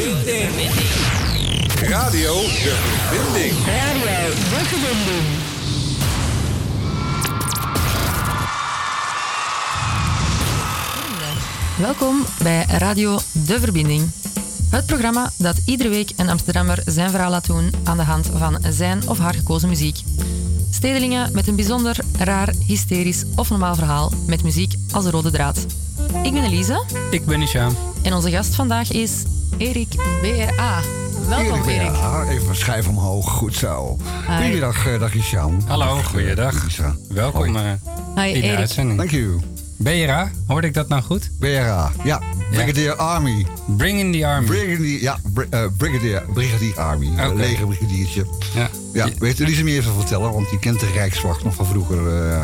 Verbinding. Radio De Verbinding. Radio De Verbinding. Welkom bij Radio De Verbinding. Het programma dat iedere week een Amsterdammer zijn verhaal laat doen aan de hand van zijn of haar gekozen muziek. Stedelingen met een bijzonder, raar, hysterisch of normaal verhaal met muziek als rode draad. Ik ben Elise. Ik ben Isham. En onze gast vandaag is Erik BRA. Welkom Erik. Ja, even schijf omhoog. Goed zo. Goedemiddag, dag Isham. Hallo, goeiedag. Welkom in de uitzending. Dank u. BRA, hoorde ik dat nou goed? BRA, ja. Brigadier Army. Bring in the Army. Brigadier Army. Okay. Legerbrigadiertje. Ja. Weet Elise meer even vertellen, want die kent de Rijkswacht nog van vroeger.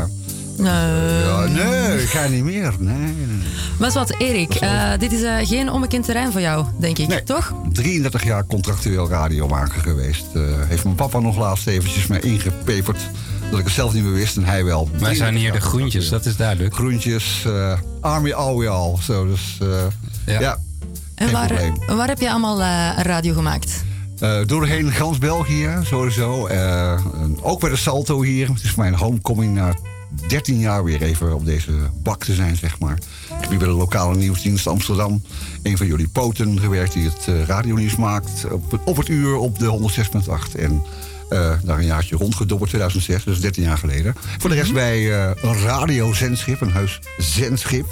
Nee, ik ga niet meer. Nee. Maar wat, Erik, dit is geen onbekend terrein voor jou, denk ik, nee, toch? 33 jaar contractueel radiomaker geweest. Heeft mijn papa nog laatst eventjes mij ingepeperd. Dat ik het zelf niet meer wist en hij wel. Wij zijn hier de groentjes, dat is duidelijk. Groentjes, Army al. Zo, dus ja. En waar heb je allemaal radio gemaakt? Doorheen gans België, sowieso. Ook bij de Salto hier. Het is mijn homecoming na 13 jaar weer even op deze bak te zijn, zeg maar. Ik heb hier bij de lokale nieuwsdienst Amsterdam, een van jullie poten, gewerkt die het radionieuws maakt. Op het uur op de 106.8. En daar een jaartje rondgedobberd, 2006, dus 13 jaar geleden. Voor de rest bij een radiozendschip, een heus zendschip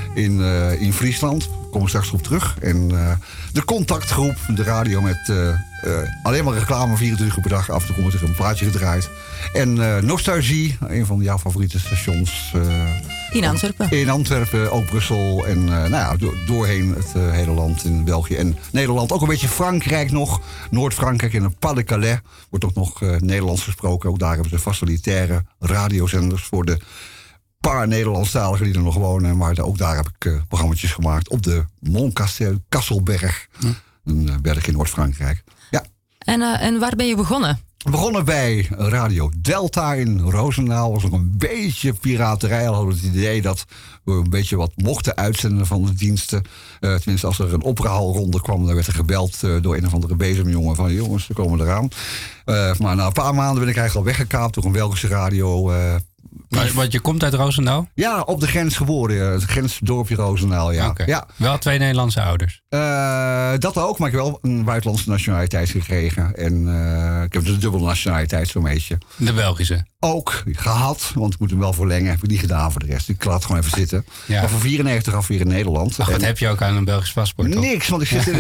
in Friesland. Daar komen we straks op terug. En de contactgroep, de radio met alleen maar reclame 24 uur per dag. Af en toe komt er een plaatje gedraaid. En Nostalgie, een van jouw favoriete stations. In Antwerpen. In Antwerpen, ook Brussel. En doorheen het hele land in België en Nederland. Ook een beetje Frankrijk nog. Noord-Frankrijk en het Pas-de-Calais wordt ook nog Nederlands gesproken. Ook daar hebben ze facilitaire radiozenders voor de paar Nederlandstaligen die er nog wonen. Maar ook daar heb ik programma's gemaakt op de Mont-Kasselberg. Een berg in Noord-Frankrijk. Ja. En waar ben je begonnen? Begonnen bij Radio Delta in Roosendaal. Was nog een beetje piraterij. Al hadden we het idee dat we een beetje wat mochten uitzenden van de diensten. Tenminste, als er een ophaalronde kwam, dan werd er gebeld door een of andere bezemjongen van jongens, we komen eraan. Maar na een paar maanden ben ik eigenlijk al weggekaapt door een Belgische radio. Want je komt uit Roosendaal? Ja, op de grens geboren. Het grensdorpje Roosendaal, ja. Okay. Ja. Wel 2 Nederlandse ouders? Dat ook, maar ik heb wel een buitenlandse nationaliteit gekregen. En ik heb dus een dubbele nationaliteit zo'n beetje. De Belgische? Ook gehad, want ik moet hem wel verlengen. Heb ik niet gedaan voor de rest. Ik laat het gewoon even zitten. Ja. Maar van 94 af weer in Nederland. Ach, wat heb je ook aan een Belgisch paspoort? Toch? Niks, want ik zit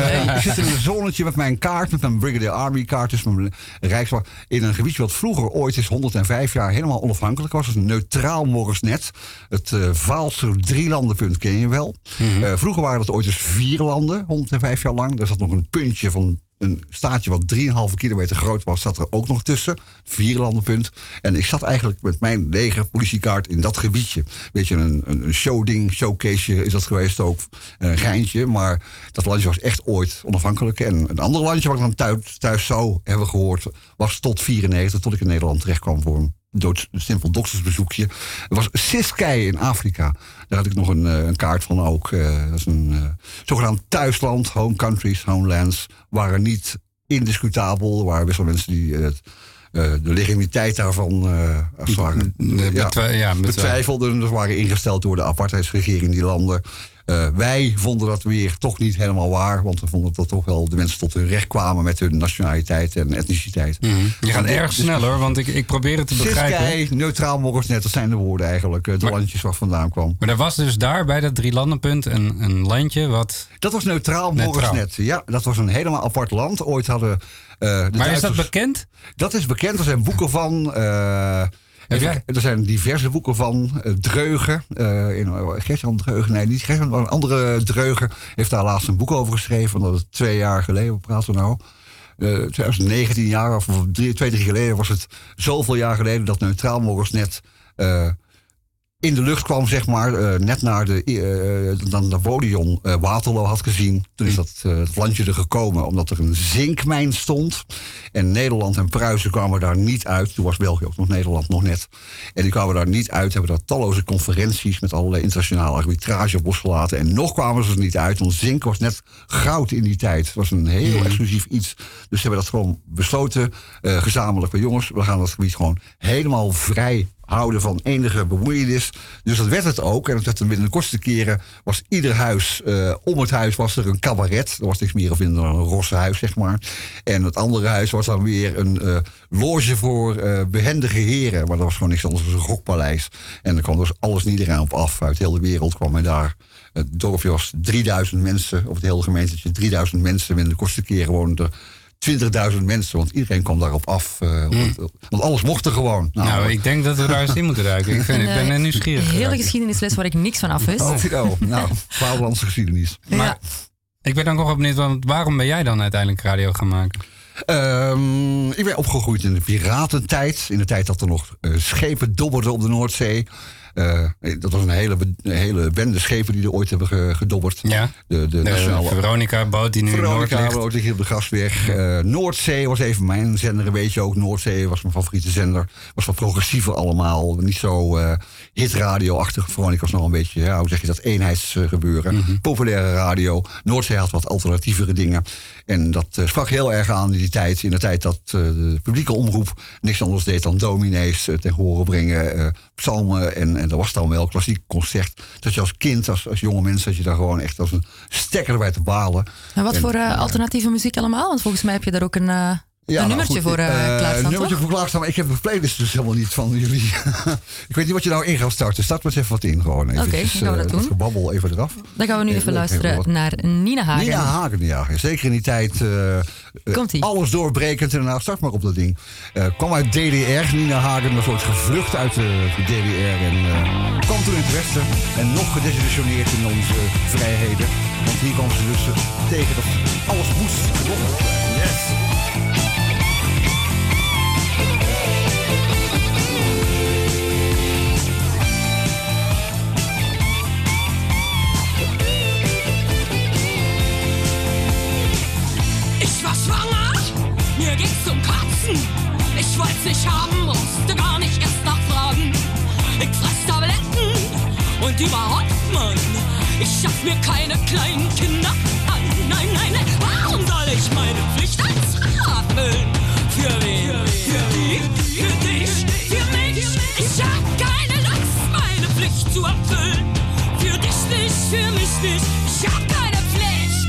in een zonnetje met mijn kaart. Met mijn Brigadier Army kaart. Dus mijn Rijkswacht. In een gebiedje wat vroeger ooit is 105 jaar helemaal onafhankelijk was. Dus een neutraal Morisnet. Het Vaalster drielandenpunt ken je wel. Mm-hmm. Vroeger waren dat ooit dus 4 landen, 105 jaar lang. Daar zat nog een puntje van een staatje wat 3,5 kilometer groot was, zat er ook nog tussen. 4 landenpunt. En ik zat eigenlijk met mijn leger politiekaart in dat gebiedje. Weet je, een showcase is dat geweest ook. Een geintje. Maar dat landje was echt ooit onafhankelijk. En een ander landje wat ik dan thuis zou hebben gehoord, was tot 94, tot ik in Nederland terecht kwam voor een simpel doktersbezoekje. Er was Siskei in Afrika. Daar had ik nog een kaart van ook. Dat is een zogenaamd thuisland. Home countries, homelands. Waren niet indiscutabel. Er waren best wel mensen die de legitimiteit daarvan betwijfelden. Dus waren ingesteld door de apartheidsregering die landen. Wij vonden dat weer toch niet helemaal waar. Want we vonden dat toch wel de mensen tot hun recht kwamen met hun nationaliteit en etniciteit. Mm-hmm. Je gaat erg snel hoor, want ik probeer het te begrijpen. Siskei, neutraal Morisnet, dat zijn de woorden eigenlijk. De landjes waar vandaan kwam. Maar er was dus daar bij dat 3-landenpunt een landje wat... Dat was neutraal Morisnet. Ja, dat was een helemaal apart land. Ooit hadden maar Duitsers... is dat bekend? Dat is bekend, er zijn boeken van... Er zijn diverse boeken van. Dreugen. Gert-Jan Dreugen. Nee, niet Gert-Jan, maar een andere Dreugen heeft daar laatst een boek over geschreven. Dat is 2 jaar geleden. Wat praten we nou? 2019 jaar of 2-3 geleden was het zoveel jaar geleden dat neutraal Morisnet in de lucht kwam, zeg maar, net naar dan Napoleon Waterloo had gezien. Toen is het landje er gekomen, omdat er een zinkmijn stond. En Nederland en Pruisen kwamen daar niet uit. Toen was België ook nog Nederland nog net. En die kwamen daar niet uit, hebben daar talloze conferenties met allerlei internationale arbitrage op losgelaten. En nog kwamen ze er niet uit, want zink was net goud in die tijd. Het was een heel exclusief iets. Dus ze hebben dat gewoon besloten, gezamenlijk bij jongens. We gaan dat gebied gewoon helemaal vrij houden van enige bemoeienis. Dus dat werd het ook. En dat werd binnen de kortste keren was ieder huis, om het huis was er een cabaret. Er was niks meer of minder dan een rosse huis, zeg maar. En het andere huis was dan weer een loge voor behendige heren. Maar dat was gewoon niks anders dan een gokpaleis. En er kwam dus alles en iedereen op af. Uit heel de wereld kwam men daar. Het dorpje was 3000 mensen, of het hele gemeentetje 3000 mensen. Binnen de kortste keren woonden er 20.000 mensen, want iedereen kwam daarop af. Want alles mocht er gewoon. Nou, ik denk dat we daar eens in moeten duiken. Ik ben nieuwsgierig. Een hele geschiedenisles waar ik niks van af wist. Nou, vaderlandse geschiedenis. Ja. Maar ik ben dan nog wel benieuwd, want waarom ben jij dan uiteindelijk radio gaan maken? Ik ben opgegroeid in de piratentijd. In de tijd dat er nog schepen dobberden op de Noordzee. Dat was een hele bende schepen die er ooit hebben gedobberd. Ja. De nationale Veronica-boot die nu in Noord ligt. Veronica-boot ligt hier op de Gasweg. Noordzee was even mijn zender, weet je ook. Noordzee was mijn favoriete zender. Was wat progressiever allemaal. Niet zo hitradio-achtig. Veronica was nog een beetje, hoe zeg je dat, eenheidsgebeuren. Populaire radio. Noordzee had wat alternatievere dingen. En dat sprak heel erg aan in die tijd. In de tijd dat de publieke omroep niks anders deed dan dominees ten gehore brengen. Psalmen en dat was dan wel klassiek concert. Dat je als kind, als jonge mens, dat je daar gewoon echt als een stekker erbij te balen. En wat voor alternatieve muziek allemaal? Want volgens mij heb je daar ook een nummertje voor klaarstaan, een nummertje voor klaarstaan, maar ik heb de playlist dus helemaal niet van jullie. Ik weet niet wat je nou in gaat starten. Start maar eens even wat in gewoon. Oké, dan gaan we dat doen. Gebabbel even eraf. Dan gaan we nu even luisteren naar Nina Hagen. Nina Hagen, ja. Zeker in die tijd alles doorbrekend. En nou, start maar op dat ding. Kwam uit DDR, Nina Hagen. Een soort gevlucht uit de DDR. En kwam toen in het Westen. En nog gedesillusioneerd in onze vrijheden. Want hier kwam ze dus tegen dat alles moest gedwongen worden. Yes! Ich war schwanger, mir ging's zum Kotzen. Ich wollt's nicht haben, musste gar nicht erst nachfragen. Ich fress Tabletten und überhaupt, Mann, ich schaff mir keine kleinen Kinder an. Nein, nein, nein, warum soll ich meine Pflicht als Frau erfüllen? Für wen? Für die? Für dich? Für mich? Ich hab keine Lust, meine Pflicht zu erfüllen. Für dich nicht, für mich nicht, ich hab keine Pflicht.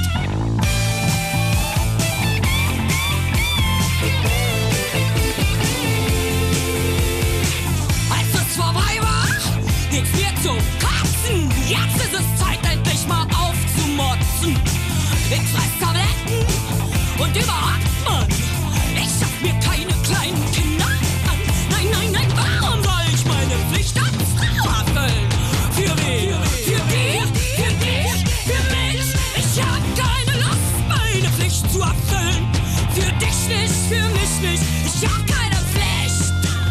Als es vorbei war, ging's mir zum Kotzen. Jetzt ist es Zeit, endlich mal aufzumotzen. Ich fress Tabletten und überhaupt, Mann, ich schaff mir keine kleinen Kinder an. Nein, nein, nein, warum soll ich meine Pflicht als Frau erfüllen? Für wen? Für die? Für dich? Für mich? Ich hab keine Lust, meine Pflicht zu erfüllen. Für dich nicht, für mich nicht, ich hab keine Pflicht.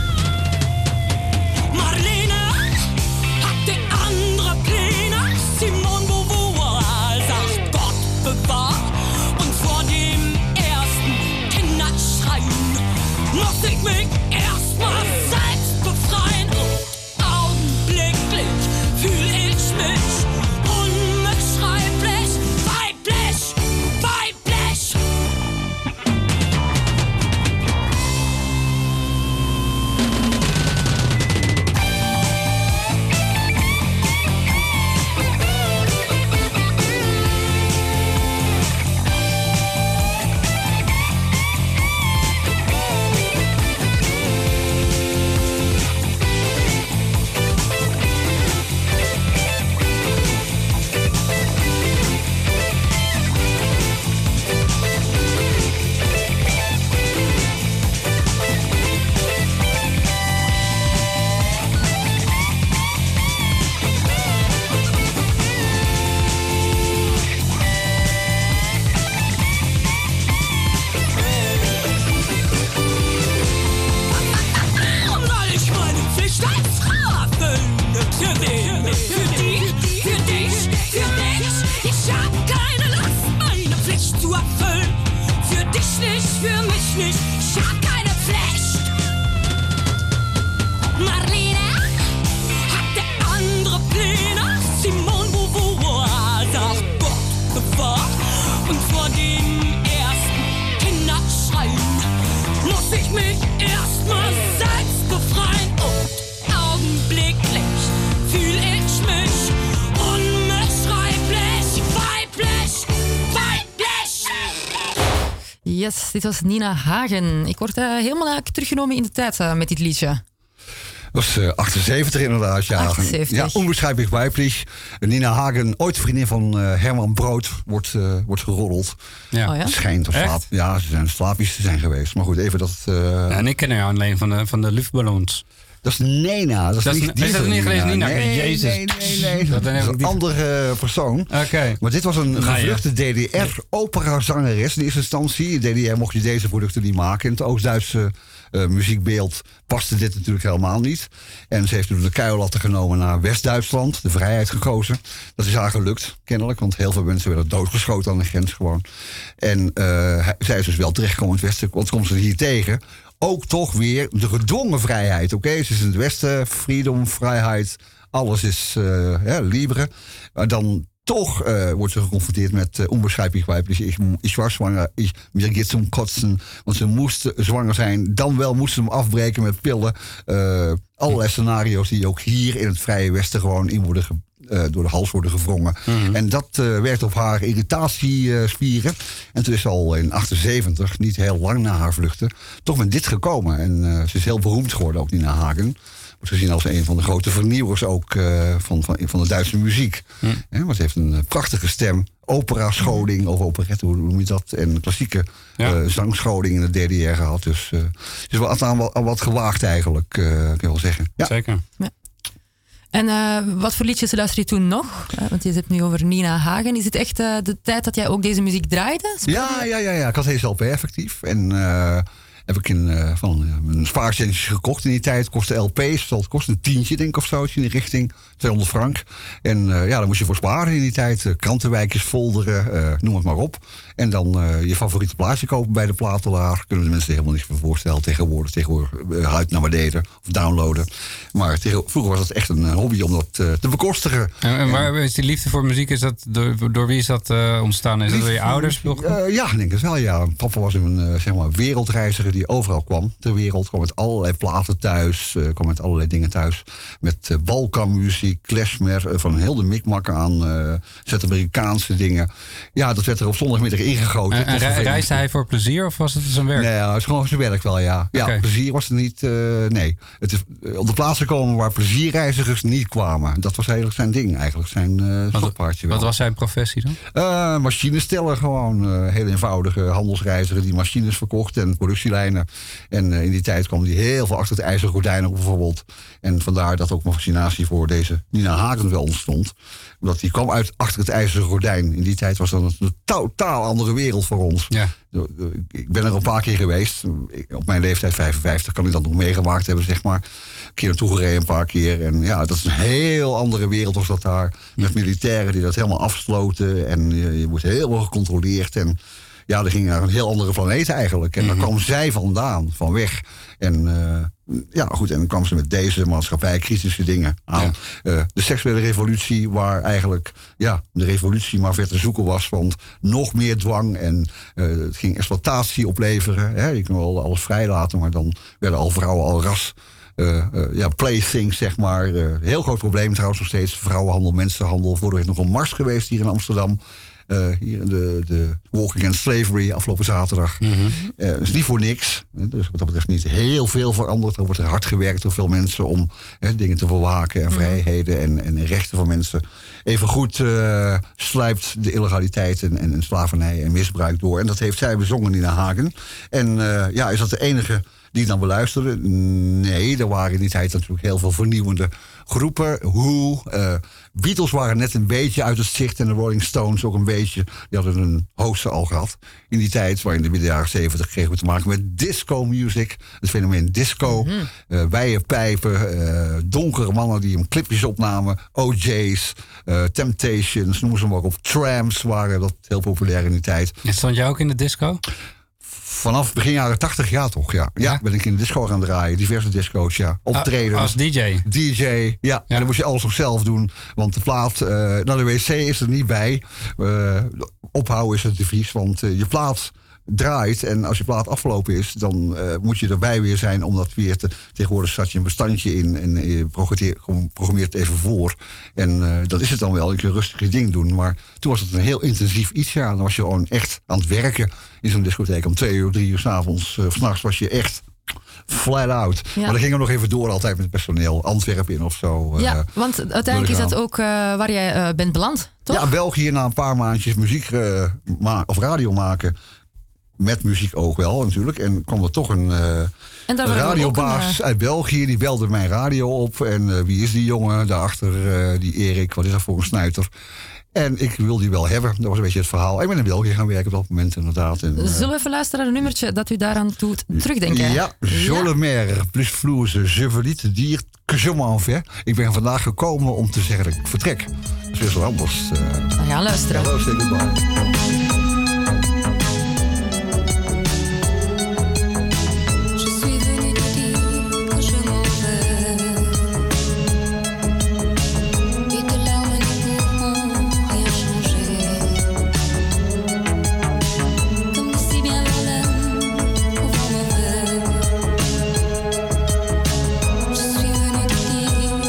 Marlene hatte andere Pläne. Simone Beauvoir sagt, Gott bewahrt. Und vor dem ersten Kinderschreien muss ich mich erstmal selbst befreien. Und augenblicklich fühl ich mich unbeschreiblich weiblich, weiblich. 1, 2, 3, erfüllen. Für dich nicht, für mich nicht, ich hab keine Pflicht. Marlene hatte andere Pläne. Simone Beauvoir sagt Gott bewahrt. Und vor den ersten Kinderschreien muss ich mich erstmal selbst befreien. Und augenblicklich fühl ich mich unbeschreiblich weiblich, weiblich. Yes, dit was Nina Hagen. Ik word helemaal eigenlijk teruggenomen in de tijd met dit liedje. Dat was 78 inderdaad, ja. 78. Ja, onbeschrijpelijk weiblich. Nina Hagen, ooit vriendin van Herman Brood, wordt geroddeld. Ja. Oh ja? Schijnt of Echt? slaap. Ja, ze zijn slavisch te zijn geweest. Maar goed, even dat... Ja, en ik ken haar alleen van de luchtballons. Dat is Nena. Dat is niet gelezen, Nina? Nee, Jezus. nee. Dat Dat is een andere persoon. Oké. Maar dit was een gevluchte DDR-operazangeres in eerste instantie. In DDR mocht je deze producten niet maken. In het Oost-Duitse muziekbeeld paste dit natuurlijk helemaal niet. En ze heeft toen de kuillatten genomen naar West-Duitsland. De vrijheid gekozen. Dat is haar gelukt, kennelijk. Want heel veel mensen werden doodgeschoten aan de grens gewoon. En zij is dus wel terechtgekomen in het Westen. Wat komt ze hier tegen? Ook toch weer de gedwongen vrijheid. Oké, ze is in het Westen, freedom, vrijheid, alles is libre. Maar dan toch wordt ze geconfronteerd met onbeschrijpelijk weiblich. Ik was zwanger, mir geht's zum Kotzen. Want ze moest zwanger zijn, dan wel moest ze hem afbreken met pillen. Allerlei scenario's die ook hier in het Vrije Westen gewoon in worden door de hals worden gewrongen. Mm-hmm. En dat werkt op haar irritatiespieren. En toen is ze al in 78, niet heel lang na haar vluchten, toch met dit gekomen. En ze is heel beroemd geworden, ook Nina Hagen. Wordt gezien als een van de grote vernieuwers ook van de Duitse muziek. Want ze heeft een prachtige stem. Opera-scholing of operette, hoe noem je dat? En klassieke zangscholing in de DDR gehad. Dus het is wel wat gewaagd eigenlijk, kan je wel zeggen. Ja. Zeker. Ja. En wat voor liedjes luister je toen nog? Want je hebt het nu over Nina Hagen. Is het echt de tijd dat jij ook deze muziek draaide? Ja. Ik had deze LP effectief. En heb ik een spaarcentjes gekocht in die tijd. Kostte LP's, dat kostte een tientje denk ik of zo. In die richting, 200 frank. En daar moest je voor sparen in die tijd. Krantenwijkjes, folderen, noem het maar op. En dan je favoriete plaatje kopen bij de platelaar. Kunnen de mensen helemaal niks meer voorstellen. Tegenwoordig huid naar beneden of downloaden. Maar vroeger was het echt een hobby om dat te bekostigen. En waar is die liefde voor muziek? Is dat door wie is dat ontstaan? Is dat door je ouders? Ja, ik denk het wel. Ja. Papa was een wereldreiziger die overal kwam ter wereld. Kwam met allerlei platen thuis. Kwam met allerlei dingen thuis. Met Balkanmuziek, klezmer, van heel de mikmak aan. Zuid-Amerikaanse dingen. Ja, dat werd er op zondagmiddag ingegoten. En reisde hij voor plezier of was het zijn werk? Nee, het is gewoon zijn werk wel, ja. Ja, okay. Plezier was er niet, nee. Het is op de plaatsen komen waar plezierreizigers niet kwamen. Dat was eigenlijk zijn ding, eigenlijk. Zijn stokpaardje wel. Wat was zijn professie dan? Machinesteller gewoon. Heel eenvoudige handelsreiziger die machines verkocht en productielijnen. En in die tijd kwam hij heel veel achter het ijzeren gordijn op bijvoorbeeld. En vandaar dat ook mijn fascinatie voor deze Nina Hagen wel ontstond. Omdat die kwam uit achter het ijzeren gordijn. In die tijd was dat een totaal andere wereld voor ons. Ja. Ik ben er een paar keer geweest. Op mijn leeftijd 55 kan ik dat nog meegemaakt hebben, zeg maar. Een keer naartoe gereden, een paar keer. En ja, dat is een heel andere wereld was dat daar. Met militairen die dat helemaal afsloten. En je wordt heel erg gecontroleerd. En ja, dat ging naar een heel andere planeet eigenlijk. En daar kwam zij vandaan, van weg. En ja, goed, en dan kwam ze met deze maatschappij-kritische dingen aan. Ja. De seksuele revolutie, waar eigenlijk de revolutie maar ver te zoeken was. Want nog meer dwang en het ging exploitatie opleveren. Hè. Je kon wel alles vrijlaten, maar dan werden al vrouwen al ras playthings, zeg maar. Heel groot probleem trouwens nog steeds. Vrouwenhandel, mensenhandel. Vorige week nog een mars geweest hier in Amsterdam. Hier in de Walk Against Slavery afgelopen zaterdag. Dat is niet voor niks. Dus wat dat betreft niet heel veel veranderd. Er wordt er hard gewerkt door veel mensen om dingen te bewaken en vrijheden en rechten van mensen. Evengoed sluipt de illegaliteit en slavernij en misbruik door. En dat heeft zij bezongen, Nina Hagen. En is dat de enige die ik dan beluisterde. Nee, er waren in die tijd natuurlijk heel veel vernieuwende groepen. Who, Beatles waren net een beetje uit het zicht en de Rolling Stones ook een beetje. Die hadden een hoogste al gehad in die tijd. Maar in de midden jaren 70 kregen we te maken met disco music. Het fenomeen disco. Wijepijpen, donkere mannen die hem clipjes opnamen. OJ's, Temptations, noem ze maar op. Tramps waren dat heel populair in die tijd. En stond jij ook in de disco? Vanaf begin jaren 80, ja toch? Ja, ben ik in de disco gaan draaien. Diverse disco's, ja. Optreden. Als DJ? DJ, ja. En dan moest je alles nog zelf doen. Want de plaat naar de wc is er niet bij. Ophouden is het devies, want je plaat draait. En als je plaat afgelopen is, dan moet je erbij weer zijn om dat weer te... Tegenwoordig zat je een bestandje in en je programmeert het even voor. En dat is het dan wel. Je kunt rustig je ding doen. Maar toen was het een heel intensief iets. Ja, dan was je gewoon echt aan het werken in zo'n discotheek. Om 2 uur, 3 uur 's avonds, 's nachts was je echt flat out. Ja. Maar dan ging er nog even door altijd met het personeel. Antwerpen in of zo. Ja, want uiteindelijk is dat ook waar jij bent beland, toch? Ja, België na een paar maandjes muziek of radio maken. Met muziek ook wel natuurlijk. En kwam er toch een radiobaas uit België. Die belde mijn radio op. En wie is die jongen daarachter? Die Erik, wat is dat voor een snuiter? En ik wilde die wel hebben. Dat was een beetje het verhaal. Ik ben in België gaan werken op dat moment inderdaad. En, zullen we even luisteren naar een nummertje dat u daaraan doet terugdenken? Ja, Je le mer, plus flouze, je veux niet dire que je m'en vais. Ik ben vandaag gekomen om te zeggen dat ik vertrek. Dat is weer zo anders. We gaan luisteren. Hallo, say goodbye.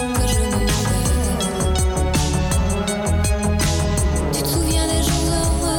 Tu te souviens des jours heureux?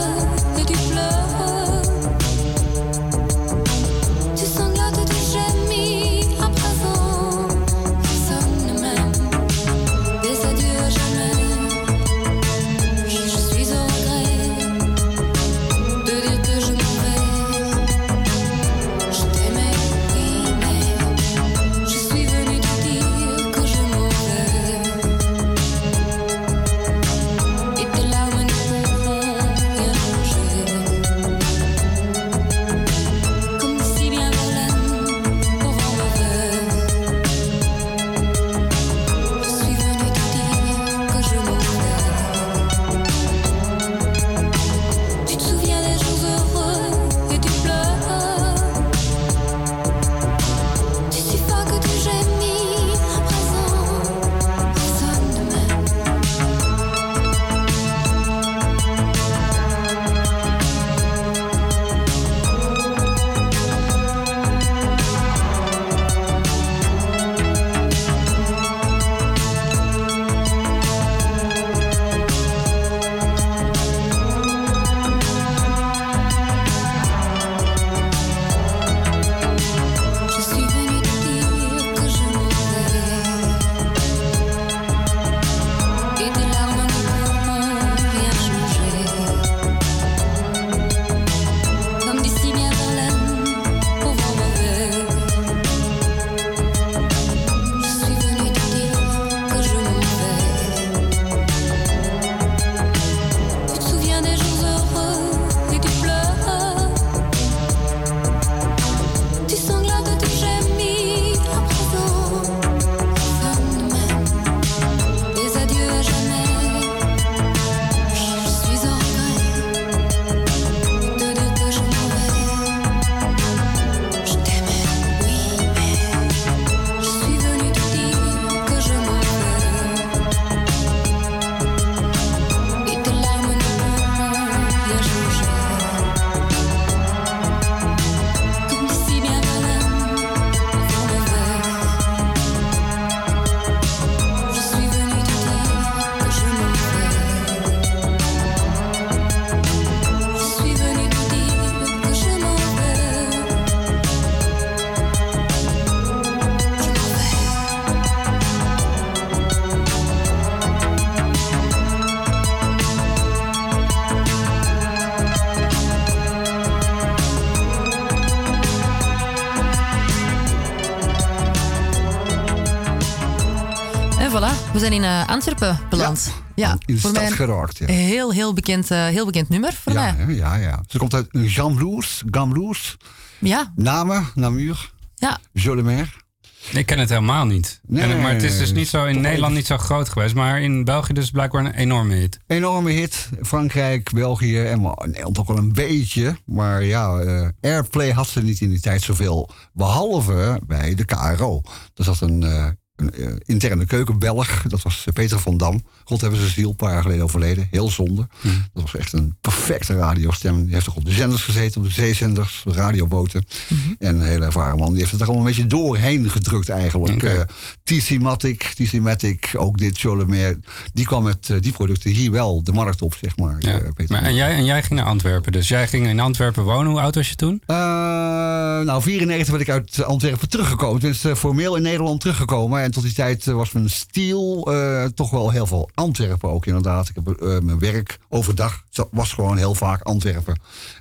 voilà, we zijn in Antwerpen beland. Ja, in de voor stad mij geraakt. Ja. heel bekend nummer voor mij. Ja. Ze komt uit Gambloers. Ja. Namur, Jolimer. Ik ken het helemaal niet. Nee, maar het is dus niet zo in Nederland even. niet zo groot geweest. Maar in België dus blijkbaar een enorme hit. Enorme hit. Frankrijk, België en Nederland ook wel een beetje. Maar airplay had ze niet in die tijd zoveel. Behalve bij de KRO. Er zat een interne keukenbelg. Dat was Peter van Dam. God hebben ze ziel, een paar jaar geleden overleden. Heel zonde. Dat was echt een perfecte radiostem. Die heeft ook op de zenders gezeten, op de zeezenders, de radioboten. En een hele ervaren man. Die heeft het er allemaal een beetje doorheen gedrukt eigenlijk. Okay. TC Matic, ook dit Jolimer. Die kwam met die producten hier wel de markt op, zeg maar. Ja. Peter En jij ging naar Antwerpen. Dus jij ging in Antwerpen wonen. Hoe oud was je toen? 94 ben ik uit Antwerpen teruggekomen. Tenminste, formeel in Nederland teruggekomen. En tot die tijd was mijn stiel toch wel heel veel Antwerpen ook inderdaad. Ik heb mijn werk overdag was gewoon heel vaak Antwerpen.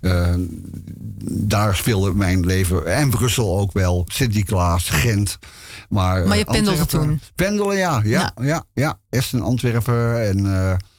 Daar speelde mijn leven. En Brussel ook wel. Sint-Niklaas, Gent. Maar je pendelde toen? Pendelen, ja. Essen, Antwerpen. En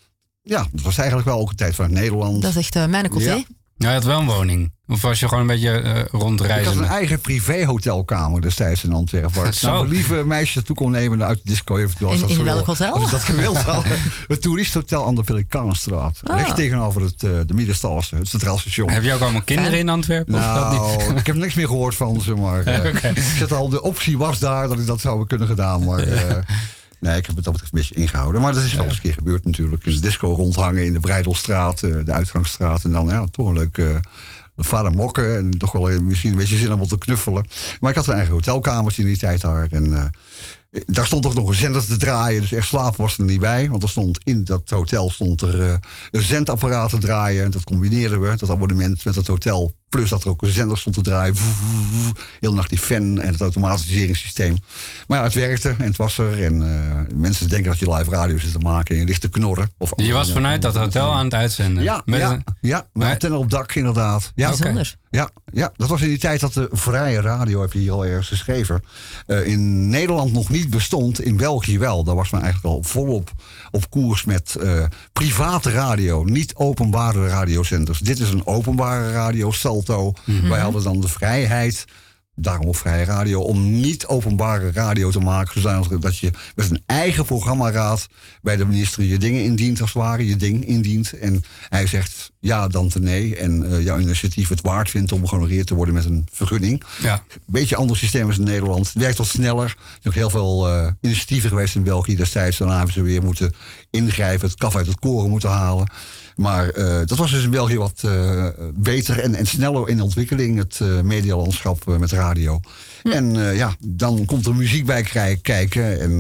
dat was eigenlijk wel ook een tijd van Nederland. Dat is echt mijn côté. Ja. Ja, je had wel een woning. Of was je gewoon een beetje rondreizen? Ik had een eigen privéhotelkamer destijds in Antwerpen. Waar ik een lieve meisje naartoe kon nemen uit de disco. In welk hotel? Als ik dat gewild had. Het toeristhotel aan de Pelikanenstraat. Recht tegenover de Middenstads, het Centraal Station. Heb je ook allemaal kinderen in Antwerpen? Nou, ik heb niks meer gehoord van ze. Maar ik zet al, de optie was daar dat ik dat zou kunnen gedaan. Maar nee, ik heb het dat een beetje ingehouden. Maar dat is wel eens een keer gebeurd natuurlijk. In de disco rondhangen in de Breidelstraat, de uitgangsstraat. En dan toch een leuk vader mokken. En toch wel misschien een beetje zin om te knuffelen. Maar ik had een eigen hotelkamertje in die tijd daar. En daar stond toch nog een zender te draaien. Dus echt slapen was er niet bij. Want er stond in dat hotel een zendapparaat te draaien. En dat combineerden we, dat abonnement met het hotel. Plus dat er ook een zender stond te draaien. Heel nacht die fan en het automatiseringssysteem. Maar ja, het werkte en het was er. En mensen denken dat je live radio zit te maken en je ligt te knorren. Je was vanuit dat hotel aan het uitzenden? Ja, met antenne op dak inderdaad. Ja, bijzonder. Ja, dat was in die tijd dat de vrije radio, heb je hier al ergens geschreven, in Nederland nog niet bestond, in België wel. Daar was men eigenlijk al volop op koers met private radio, niet openbare radiozenders. Dit is een openbare radio, Salto. Wij hadden dan de vrijheid, daarom op vrije radio, om niet openbare radio te maken, zodat je met een eigen programmaraad bij de minister je dingen indient, als het ware, je ding indient. En hij zegt ja, dan te nee. En jouw initiatief het waard vindt om gehonoreerd te worden met een vergunning. Ja. Beetje ander systeem als in Nederland. Het werkt wat sneller. Er zijn ook heel veel initiatieven geweest in België destijds. Daarna hebben ze weer moeten ingrijpen, het kaf uit het koren moeten halen. Maar dat was dus in België wat beter en sneller in ontwikkeling, het medialandschap met radio. En dan komt er muziek bij kijken. En,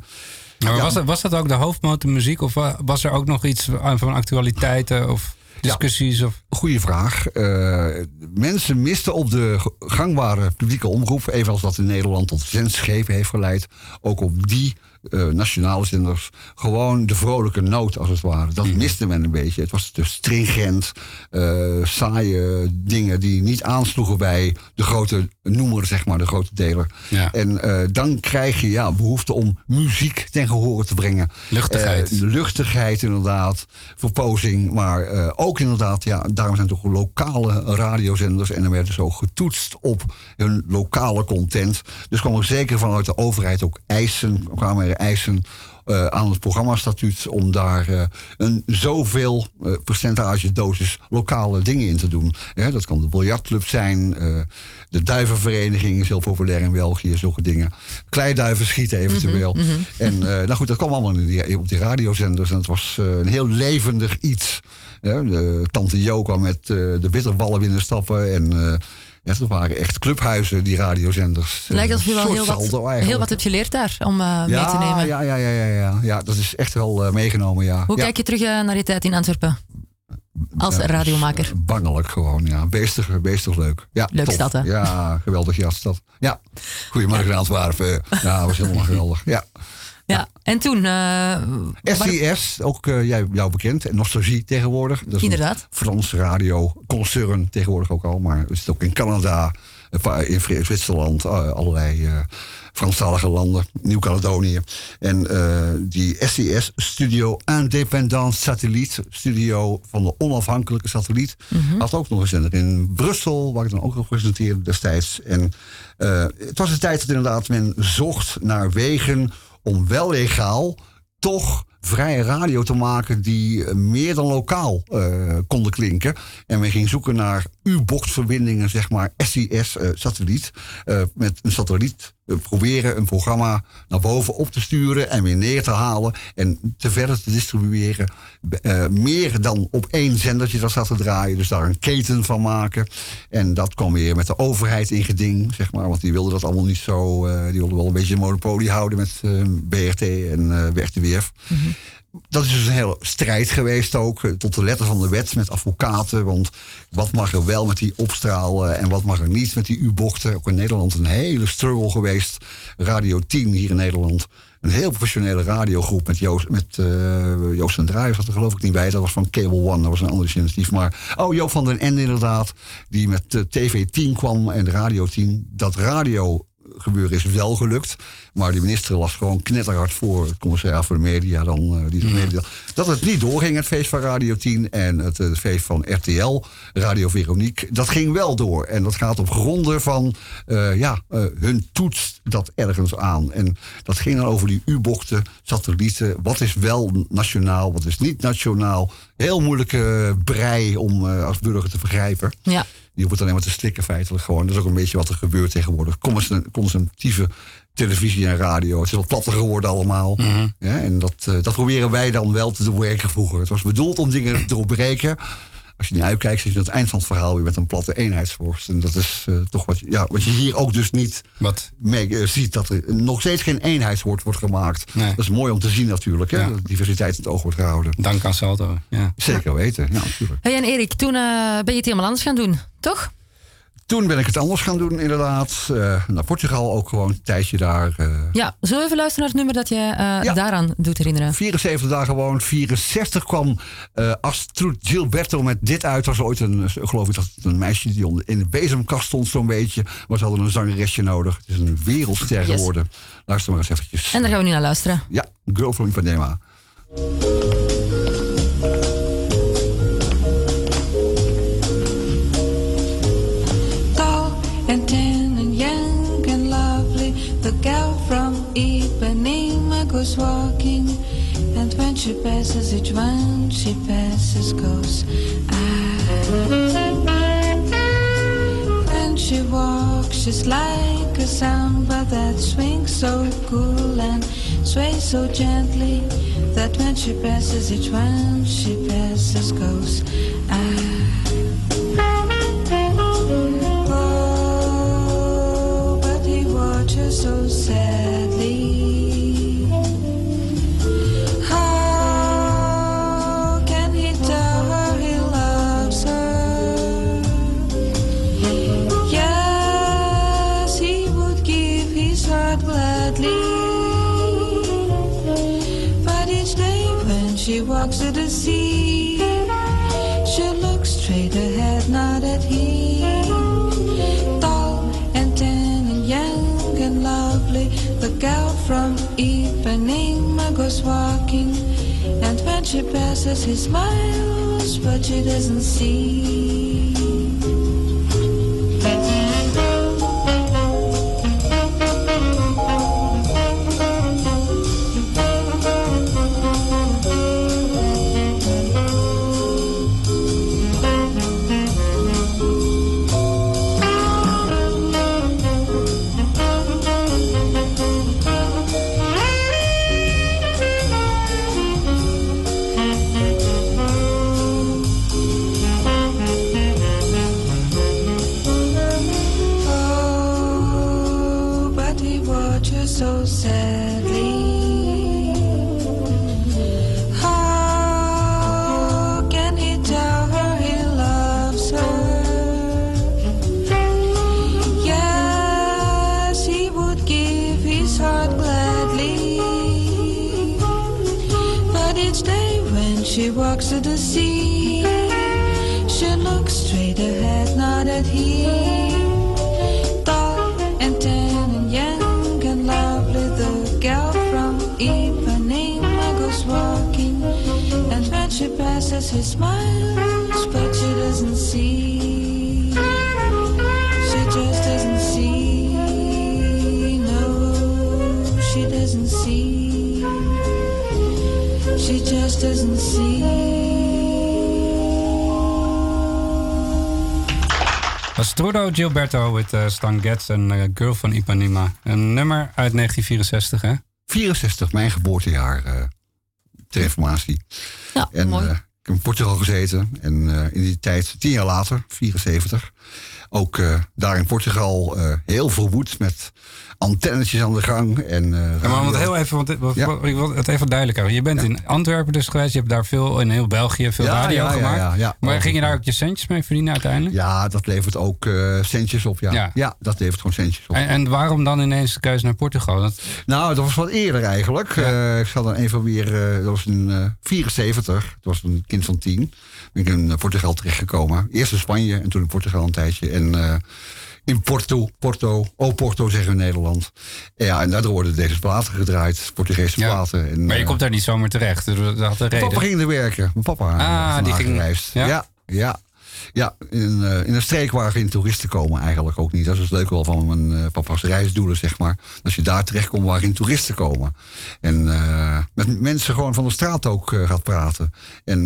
was dat ook de hoofdmotormuziek? Of was er ook nog iets van actualiteiten of discussies? Of? Goeie vraag. Mensen misten op de gangbare publieke omroep, evenals dat in Nederland tot zendschepen heeft geleid, ook op die nationale zenders gewoon de vrolijke noot als het ware. Dat miste men een beetje. Het was dus stringent, saaie dingen die niet aansloegen bij de grote noemer, zeg maar, de grote deler. Ja. En dan krijg je behoefte om muziek ten gehore te brengen. Luchtigheid. Luchtigheid inderdaad, verpozing, maar ook inderdaad, daarom zijn toch lokale radiozenders en dan werden ze ook getoetst op hun lokale content. Dus kwam er zeker vanuit de overheid ook kwamen er eisen aan het programmastatuut om daar een zoveel percentage dosis lokale dingen in te doen. Dat kan de biljartclub zijn, de duivenvereniging is heel populair in België, zulke dingen. Kleiduiven schieten eventueel. En nou goed, dat kwam allemaal op die radiozenders en het was een heel levendig iets. De Tante Jo kwam met de bitterballen binnenstappen en er waren echt clubhuizen, die radiozenders. Lijkt alsof je wel heel wat hebt geleerd daar om mee te nemen. Ja, dat is echt wel meegenomen, ja. Hoe kijk je terug naar je tijd in Antwerpen? Als radiomaker. Bangelijk gewoon, ja. Beestig leuk. Ja, leuk stad, hè? Ja, geweldig stad. Ja, goedemorgen Antwerpen. Ja, dat was helemaal geweldig. Ja, en toen... SCS, ook jou bekend. En Nostalgie tegenwoordig. Dat is inderdaad. Frans radioconcern tegenwoordig ook al. Maar het zit ook in Canada, In Zwitserland, allerlei Franstalige landen, Nieuw-Caledonië. En die SIS, Studio Indépendant Satelliet, studio van de onafhankelijke satelliet, had ook nog een zender in Brussel, waar ik dan ook nog presenteerde destijds. En het was de tijd dat inderdaad men zocht naar wegen om wel legaal toch vrije radio te maken die meer dan lokaal konden klinken. En men ging zoeken naar U-boxverbindingen, zeg maar, SIS-satelliet. Met een satelliet proberen een programma naar boven op te sturen en weer neer te halen en te verder te distribueren. Meer dan op één zendertje dat staat te draaien. Dus daar een keten van maken. En dat kwam weer met de overheid in geding, zeg maar. Want die wilden dat allemaal niet zo. Die wilden wel een beetje een monopolie houden met BRT en Weg de Werf. Dat is dus een hele strijd geweest ook, tot de letter van de wet met advocaten. Want wat mag er wel met die opstralen en wat mag er niet met die U-bochten? Ook in Nederland een hele struggle geweest. Radio 10 hier in Nederland. Een heel professionele radiogroep met Joost en Draaier zat er geloof ik niet bij. Dat was van Cable One, dat was een ander initiatief. Maar Joop van den Ende inderdaad, die met TV 10 kwam en de Radio 10. Dat radio gebeuren is wel gelukt. Maar die minister las gewoon knetterhard voor het commissariaat voor de media. Dat het niet doorging, het feest van Radio 10. En het feest van RTL, Radio Veronique. Dat ging wel door. En dat gaat op gronden van hun toetst dat ergens aan. En dat ging dan over die U-bochten, satellieten. Wat is wel nationaal, wat is niet nationaal. Heel moeilijke brei om als burger te begrijpen. Ja. Je hoeft alleen maar te slikken feitelijk gewoon. Dat is ook een beetje wat er gebeurt tegenwoordig. Consumptieve televisie en radio. Het is wat platter geworden allemaal. Ja, en dat proberen wij dan wel te doorbreken vroeger. Het was bedoeld om dingen te doorbreken. Als je niet uitkijkt, zit je aan het eind van het verhaal weer met een platte eenheidsworst. En dat is toch wat je hier ook dus niet ziet. Dat er nog steeds geen eenheidswoord wordt gemaakt. Nee. Dat is mooi om te zien natuurlijk. Hè? Dat diversiteit in het oog wordt gehouden. Dank aan Salto. Ja. Zeker weten, ja, natuurlijk. Hey, en Erik, toen ben je het helemaal anders gaan doen, toch? Toen ben ik het anders gaan doen, inderdaad. Naar Portugal ook gewoon een tijdje daar. Ja, zullen we even luisteren naar het nummer dat je daaraan doet herinneren? 74 dagen gewoond. 64 kwam Astrid Gilberto met dit uit. Was ooit geloof ik dat het een meisje die in de bezemkast stond zo'n beetje. Maar ze hadden een zangeresje nodig. Het is een wereldster geworden. Luister maar eens eventjes. En daar gaan we nu naar luisteren. Ja, Girl from Ipanema. And tan and young and lovely, the girl from Ipanema goes walking. And when she passes, each one she passes goes, When she walks, she's like a samba that swings so cool and sways so gently, that when she passes, each one she passes goes, so sadly. How can he tell her he loves her? Yes, he would give his heart gladly. But each day when she walks to the sea, she looks straight ahead, not at him. Tall and tan and young and lovely, the girl from Ipanema goes walking, and when she passes he smiles, but she doesn't see. So sadly, how can he tell her he loves her? Yes, he would give his heart gladly, but each day when she walks to the sea, she looks straight ahead, not at him. He smiles, but she doesn't see. She just doesn't see. No, she doesn't see. She just doesn't see. Astrudo Gilberto met Stan Getz en Girl van Ipanema. Een nummer uit 1964, hè? 64, mijn geboortejaar. Ter informatie. Ja, en mooi. Ik heb in Portugal gezeten. En in die tijd, 10 jaar later, 74... ook daar in Portugal heel verwoed met antennetjes aan de gang. Maar want heel even, ik wil het even duidelijk houden. Je bent in Antwerpen dus geweest. Je hebt daar in heel België veel radio gemaakt. Ja. Maar ging je daar ook je centjes mee verdienen uiteindelijk? Ja, dat levert ook centjes op. Ja, dat levert gewoon centjes op. En waarom dan ineens de keuze naar Portugal? Nou, dat was wat eerder eigenlijk. Ja. Ik zal dan even weer... dat was in 74. Dat was een kind van 10. Ben ik in Portugal terechtgekomen. Eerst in Spanje en toen in Portugal een tijdje. En in Porto zeggen we in Nederland. Ja, en daardoor worden deze platen gedraaid. Portugese platen. En, maar je komt daar niet zomaar terecht. Dat had een reden. Papa ging er werken. Mijn papa die ging gereisd. Ja, in een streek waar geen toeristen komen eigenlijk ook niet. Dat is het leuke wel van mijn papa's reisdoelen, zeg maar. Als je daar terechtkomt waar geen toeristen komen. En met mensen gewoon van de straat ook gaat praten. En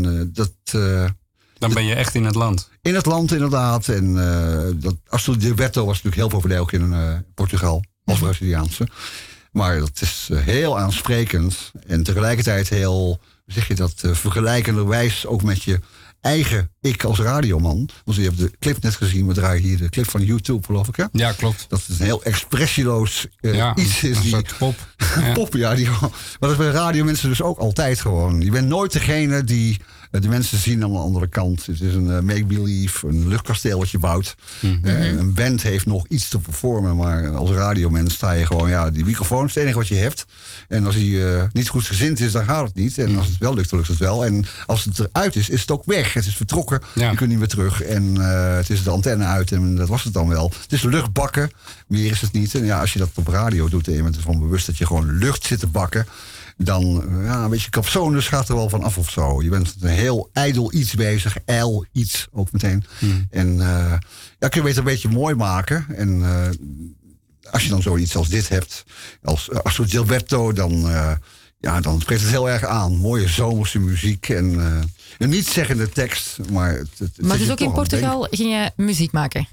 dan ben je echt in het land. In het land, inderdaad. En Astrudo Gilberto was natuurlijk heel populair ook in Portugal. Als Braziliaanse. Maar dat is heel aansprekend. En tegelijkertijd heel, zeg je dat, vergelijkenderwijs ook met je eigen ik als radioman. Want je hebt de clip net gezien, we draaien hier de clip van YouTube, geloof ik, hè? Ja, klopt. Dat het een heel expressieloos iets is. Een soort pop. Pop, ja. Maar dat is bij radiomensen dus ook altijd gewoon. Je bent nooit degene die de mensen zien aan de andere kant. Het is een make-believe, een luchtkasteel wat je bouwt. Een band heeft nog iets te performen, maar als radiomens sta je gewoon, die microfoon is het enige wat je hebt. En als hij niet goed gezind is, dan gaat het niet. En als het wel lukt, dan lukt het wel. En als het eruit is het ook weg. Het is vertrokken, je kunt niet meer terug. En het is de antenne uit en dat was het dan wel. Het is luchtbakken, meer is het niet. En als je dat op radio doet en je bent ervan bewust dat je gewoon lucht zit te bakken, dan een beetje capsones gaat er wel van af of zo. Je bent een heel ijdel iets bezig, ijl iets ook meteen. En kun je het een beetje mooi maken. En als je dan zoiets als dit hebt, als Astrudo Gilberto, dan spreekt het heel erg aan. Mooie zomerse muziek en een niet-zeggende tekst. Maar dus ook in Portugal ging je muziek maken?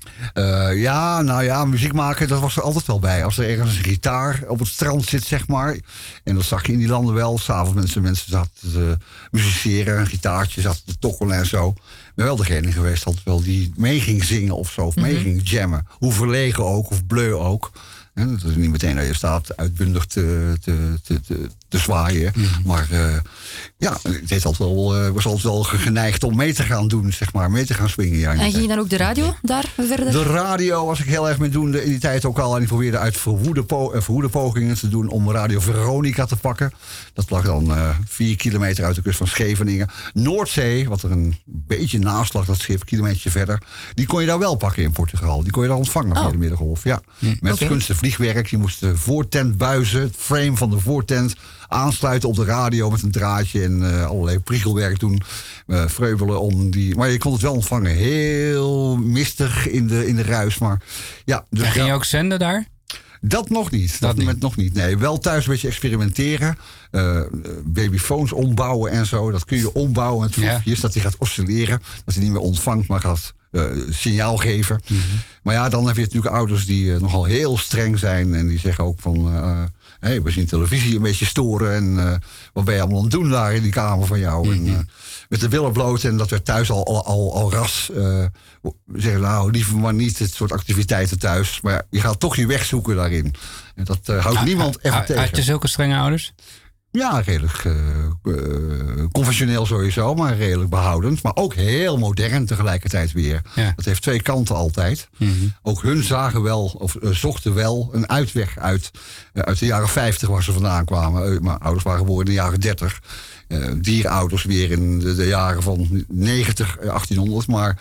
Muziek maken, dat was er altijd wel bij. Als er ergens een gitaar op het strand zit, zeg maar. En dat zag je in die landen wel. S'avonds mensen zaten te musiceren, een gitaartje zaten te tokkelen en zo. Ik ben wel degene geweest altijd wel die mee ging zingen of zo. Of mee ging jammen. Hoe verlegen ook, of bleu ook. En dat is niet meteen dat je staat uitbundig te zwaaien. Maar het was altijd wel geneigd om mee te gaan doen, zeg maar. Mee te gaan swingen. En ging je dan ook de radio daar verder? De radio was ik heel erg mee doen in die tijd ook al. En ik probeerde uit verwoede pogingen te doen om Radio Veronica te pakken. Dat lag dan 4 kilometer uit de kust van Scheveningen. Noordzee, wat er een beetje naast lag, dat schip, een kilometertje verder. Die kon je daar wel pakken in Portugal. Die kon je daar ontvangen via de middengolf. Ja. Met kunstig vliegwerk. Je moest de voortentbuizen, het frame van de voortent, aansluiten op de radio met een draadje en allerlei priegelwerk doen. Vreubelen om die. Maar je kon het wel ontvangen. Heel mistig in de ruis. Maar dus ging je ook zenden daar? Dat nog niet. Dat moment nog niet. Nee, wel thuis een beetje experimenteren. Babyfoons ombouwen en zo. Dat kun je ombouwen met proefjes. Dat hij gaat oscilleren. Dat hij niet meer ontvangt, maar gaat signaal geven. Maar dan heb je natuurlijk ouders die nogal heel streng zijn. En die zeggen ook van we zien televisie een beetje storen. En wat ben je allemaal aan het doen daar in die kamer van jou? En, met de billen bloot. En dat werd thuis al ras. Zeggen liever maar niet dit soort activiteiten thuis. Maar je gaat toch je weg zoeken daarin. En dat houdt niemand even tegen. Had je zulke strenge ouders? Ja, redelijk conventioneel sowieso, maar redelijk behoudend. Maar ook heel modern tegelijkertijd weer. Ja. Dat heeft 2 kanten altijd. Ook hun zagen wel, of zochten wel een uitweg uit de jaren 50 waar ze vandaan kwamen. Mijn ouders waren geboren in de jaren 30. Dierouders weer in de jaren van 90, 1800. Maar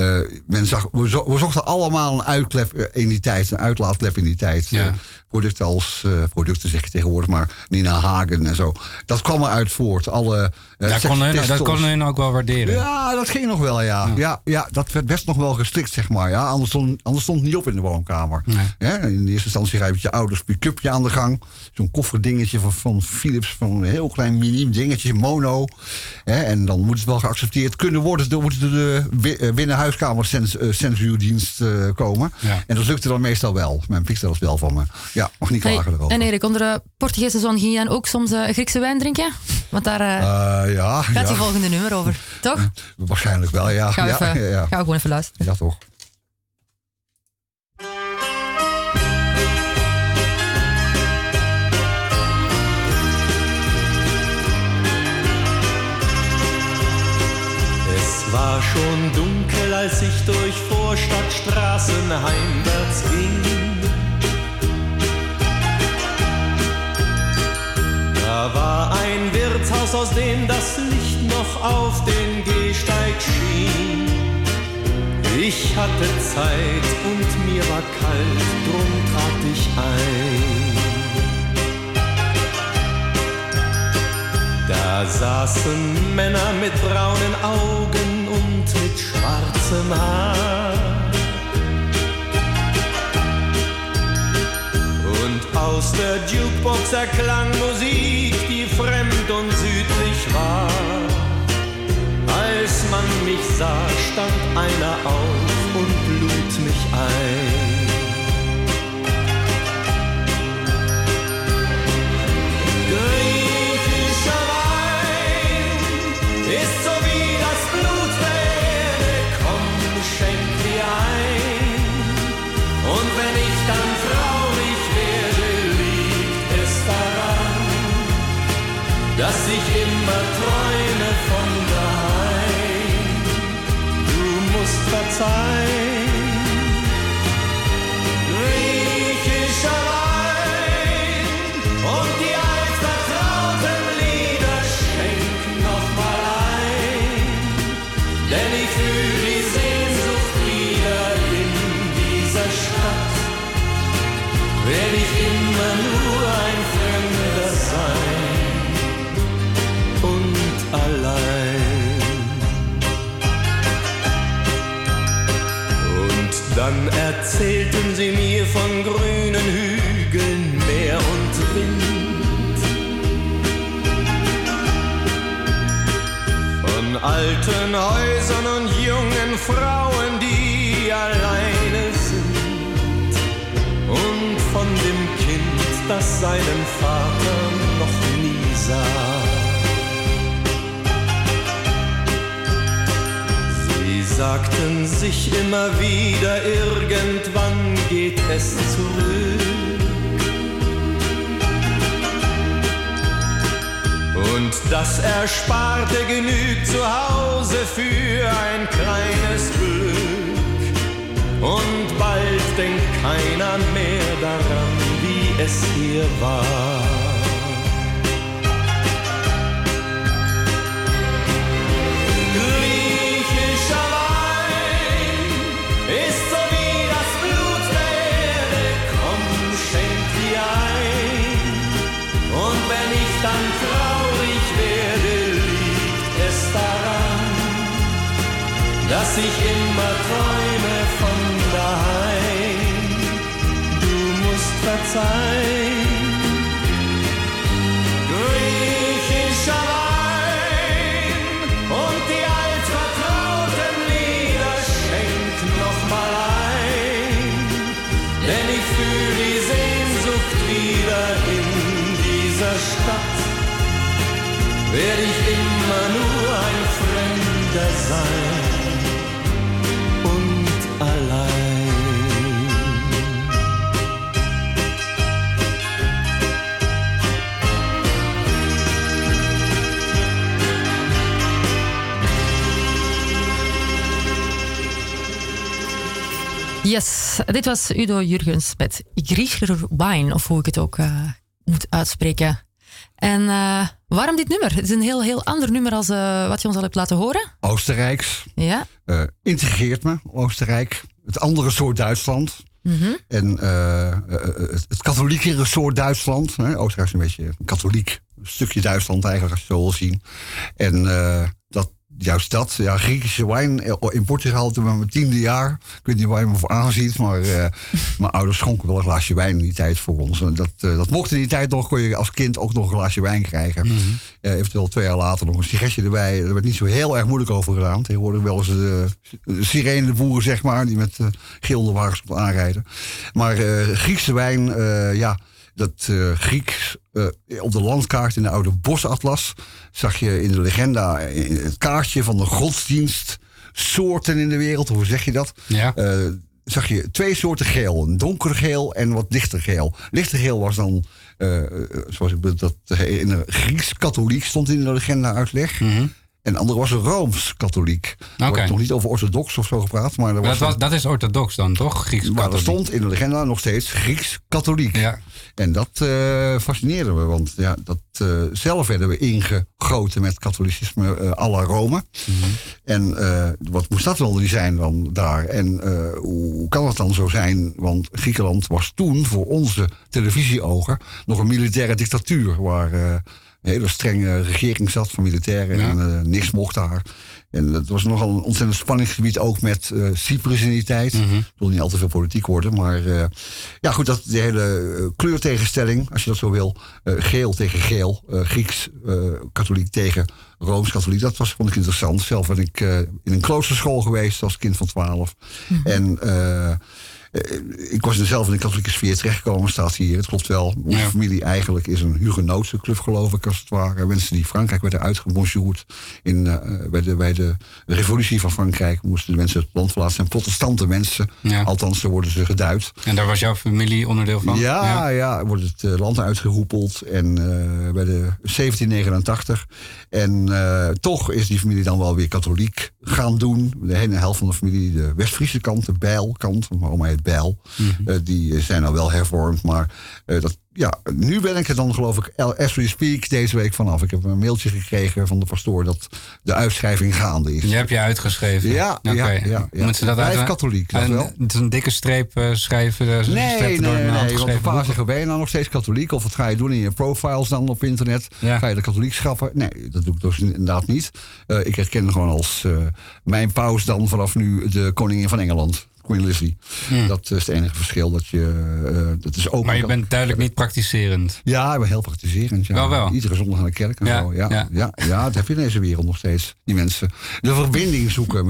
we zochten allemaal een uitklep in die tijd, een uitlaatklep in die tijd. Ja. Producten zeg je tegenwoordig, maar Nina Hagen en zo. Dat kwam eruit voort. Alle Dat kon hun ook wel waarderen. Ja, dat ging nog wel, ja. Ja, dat werd best nog wel gestrikt, zeg maar. Ja. Anders stond het niet op in de woonkamer. Nee. Ja, in de eerste instantie rijdt je ouders pick-upje aan de gang. Zo'n kofferdingetje van Philips, van een heel klein miniem dingetje, mono. Ja, en dan moet het wel geaccepteerd kunnen worden. Dan moet de binnenhuiskamer censuurdienst komen. Ja. En dat lukte dan meestal wel. Men pikte dat wel van me. Ja, mag niet klagen erover. En Erik, onder de Portugese zon ging je dan ook soms Griekse wijn drinken? Want daar gaat je volgende nummer over, toch? Waarschijnlijk wel, ja. Ga we gewoon even luisteren. Ja, toch. Es war schon dunkel, als ich durch Vorstadtstraßen heimwärts ging. Da war ein Wirtshaus, aus dem das Licht noch auf den Gehsteig schien. Ich hatte Zeit und mir war kalt, drum trat ich ein. Da saßen Männer mit braunen Augen und mit schwarzem Haar. Und aus der Jukebox erklang Musik, die fremd und südlich war. Als man mich sah, stand einer auf und lud mich ein. Griechischer Wein ist so wie das Blut der Erde, komm, schenk dir ein. Und wenn ich dann traurig werde, liegt es daran, dass ich immer träume von daheim. Du musst verzeihen. Griechischer Wein und die altvertrauten Lieder schenk noch mal ein, denn ich fühl die Sehnsucht wieder in dieser Stadt. Werd ich immer nur ein Fremder sein und allein. Und dann erzählten sie mir von grünen Hügeln, Meer und Wind, von alten Häusern und jungen Frauen, die alleine sind, und von dem Kind, das seinen Vater noch nie sah. Sie sagten sich immer wieder, irgendwann geht es zurück. Und das Ersparte genügt zu Hause für ein kleines Glück. Und bald denkt keiner mehr daran, wie es hier war. Griechischer Wein ist so wie das Blut der Erde, komm, schenk dir ein. Und wenn ich dann traurig werde, liegt es daran, dass ich immer träume von daheim. Du musst verzeihen. Griechischer Wein und die altvertrauten Lieder schenk noch mal ein, denn ich fühl die Sehnsucht wieder in dieser Stadt. Werd ich immer nur ein Fremder sein und allein. Yes, dit was Udo Jurgens met Griechischer Wine, of hoe ik het ook moet uitspreken. En waarom dit nummer? Het is een heel ander nummer als wat je ons al hebt laten horen. Oostenrijks. Ja. Integreert me, Oostenrijk. Het andere soort Duitsland. Mm-hmm. En het katholiekere soort Duitsland. Oostenrijk is een beetje katholiek stukje Duitsland eigenlijk, als je zo wil zien. En Griekische wijn in Portugal toen met mijn 10e jaar. Ik weet niet waar je me voor aanziet, maar mijn ouders schonken wel een glaasje wijn in die tijd voor ons. En dat mocht in die tijd nog, kon je als kind ook nog een glaasje wijn krijgen. Mm-hmm. Eventueel 2 jaar later nog een sigaretje erbij. Er werd niet zo heel erg moeilijk over gedaan. Tegenwoordig wel eens de sireneboeren, zeg maar, die met gilde wagens op aanrijden. Maar Griekse wijn, dat Grieks op de landkaart in de oude bosatlas zag je in de legenda het kaartje van de godsdienstsoorten in de wereld. Hoe zeg je dat? Ja. Zag je 2 soorten geel. Een donkergeel en wat lichter geel. Lichter geel was dan, zoals ik dat in de Grieks-katholiek stond in de legenda uitleg. Mm-hmm. En de andere was een Rooms-katholiek. Er wordt nog niet over orthodox of zo gepraat. Maar dat is orthodox dan, toch? Grieks-katholiek. Maar er stond in de legenda nog steeds Grieks-katholiek. Ja. En dat fascineerde me. Want dat zelf werden we ingegoten met katholicisme à la Rome. Mm-hmm. En wat moest dat wel niet zijn dan daar? En hoe kan het dan zo zijn? Want Griekenland was toen voor onze televisieogen nog een militaire dictatuur. Waar een hele strenge regering zat van militairen. Ja. En niks mocht daar. En dat was nogal een ontzettend spanningsgebied ook met Cyprus in die tijd. Mm-hmm. Ik wil niet al te veel politiek worden. Maar goed, dat de hele kleurtegenstelling, als je dat zo wil. Geel tegen geel. Grieks-katholiek tegen Rooms-katholiek. Dat vond ik interessant. Zelf ben ik in een kloosterschool geweest als kind van 12. Mm-hmm. En ik was er zelf in de katholieke sfeer terechtgekomen, staat hier. Het klopt wel. Onze familie eigenlijk is een Hugenootse club, geloof ik, als het ware. Mensen die Frankrijk werden uitgebonjourd. Bij de revolutie van Frankrijk moesten de mensen het land verlaten. Zijn protestante mensen. Ja. Althans, zo worden ze geduid. En daar was jouw familie onderdeel van? Ja, wordt het land uitgeroepeld. En bij de 1789. En toch is die familie dan wel weer katholiek gaan doen. De hele helft van de familie, de West-Friese kant, de Bijlkant, waarom hij het Bijl, mm-hmm. Die zijn nou wel hervormd. Maar nu ben ik er dan, geloof ik, as we speak, deze week vanaf. Ik heb een mailtje gekregen van de pastoor dat de uitschrijving gaande is. Je hebt je uitgeschreven? Ja. Moeten ze dat blijf katholiek, dat wel. Een dikke streep schrijven? Nee, want de pa zegt, ben je nou nog steeds katholiek? Of wat ga je doen in je profiles dan op internet? Ja. Ga je de katholiek schrappen? Nee, dat doe ik dus inderdaad niet. Ik herken gewoon als mijn paus dan vanaf nu de koningin van Engeland. Queen Lizzie. Dat is het enige verschil. Dat is ook. Maar je bent duidelijk niet praktiserend. Ja, ik ben heel praktiserend. Ja. Wel. Iedere zondag naar de kerk en zo. Ja, dat heb je in deze wereld nog steeds. Die mensen. De verbinding zoeken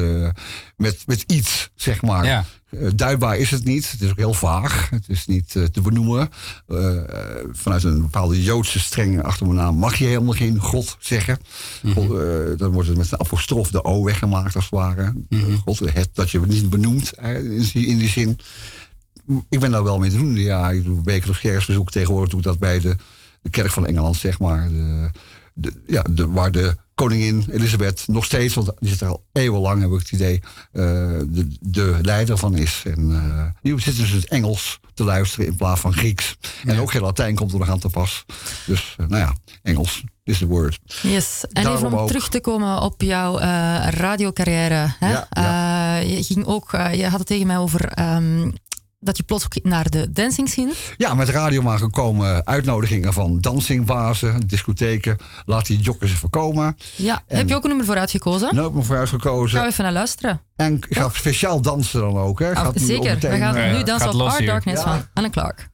met iets, zeg maar. Ja. Duidbaar is het niet. Het is ook heel vaag. Het is niet te benoemen. Vanuit een bepaalde Joodse streng achter mijn naam mag je helemaal geen God zeggen. Mm-hmm. Dan wordt het met een apostrof de O weggemaakt als het ware. Mm-hmm. God, dat je het niet benoemt in die zin. Ik ben daar wel mee te doen. Ja, ik doe wekelijks kerstbezoek. Tegenwoordig doe ik dat bij de kerk van Engeland, zeg maar. Waar de koningin Elizabeth nog steeds, want die zit er al eeuwenlang, heb ik het idee, de leider van is. En die zit dus het Engels te luisteren in plaats van Grieks. En ook geen Latijn komt er nog aan te pas. Dus Engels is the word. Yes. En daarom even om terug te komen op jouw radiocarrière. Hè? Je had het tegen mij over dat je plots ook naar de dancings ging. Ja, met radio maken komen uitnodigingen van dansingbazen, discotheken. Laat die jokkers even komen. Ja, heb je ook een nummer voor uitgekozen? Nou, ik heb voor uitgekozen. Gaan we even naar luisteren. En ik ga speciaal dansen dan ook. Hè. Zeker, we gaan nu dansen op Our Darkness van Anne Clark.